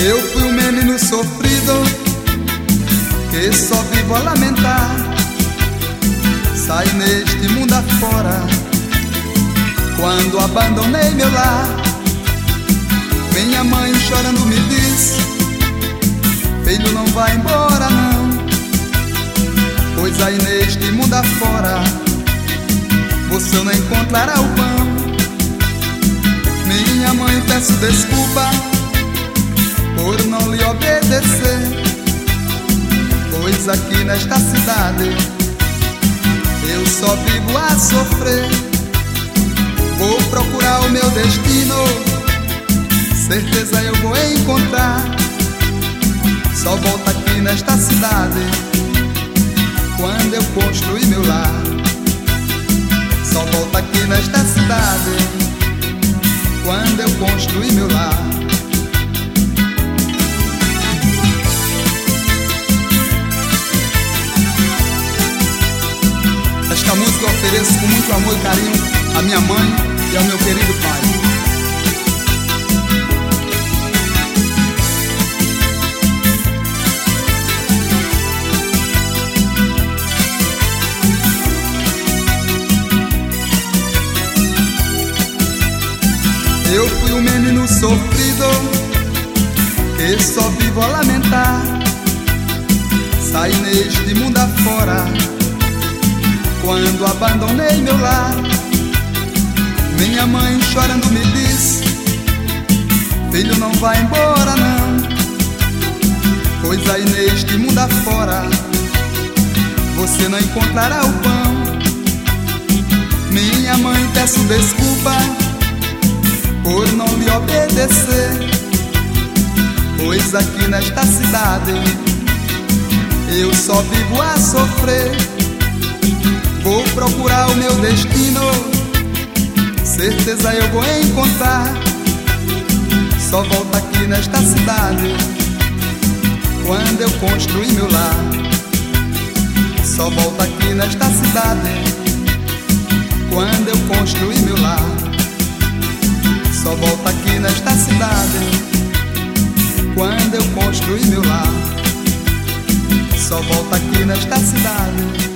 Eu fui um menino sofrido que só vivo a lamentar. Saí neste mundo afora quando abandonei meu lar. Minha mãe chorando me diz: filho, não vai embora não, pois aí neste mundo afora você não encontrará o pão. Minha mãe, peço desculpa por não lhe obedecer, pois aqui nesta cidade eu só vivo a sofrer. Vou procurar o meu destino, certeza eu vou encontrar. Só volto aqui nesta cidade quando eu construir meu lar. Só volto aqui nesta cidade quando eu construir meu lar. Esta música eu ofereço com muito amor e carinho à minha mãe e ao meu querido pai. Eu fui um menino sofrido que só vivo a lamentar. Saí neste mundo afora quando abandonei meu lar. Minha mãe chorando me diz: filho, não vai embora não, pois aí neste mundo afora você não encontrará o pão. Minha mãe, peço desculpa por não lhe obedecer, pois aqui nesta cidade eu só vivo a sofrer. Vou procurar o meu destino, certeza eu vou encontrar. Só volto aqui nesta cidade quando eu construir meu lar. Só volto aqui nesta cidade quando eu construir meu lar. Só volto aqui nesta cidade quando eu construir meu lar. Só volto aqui nesta cidade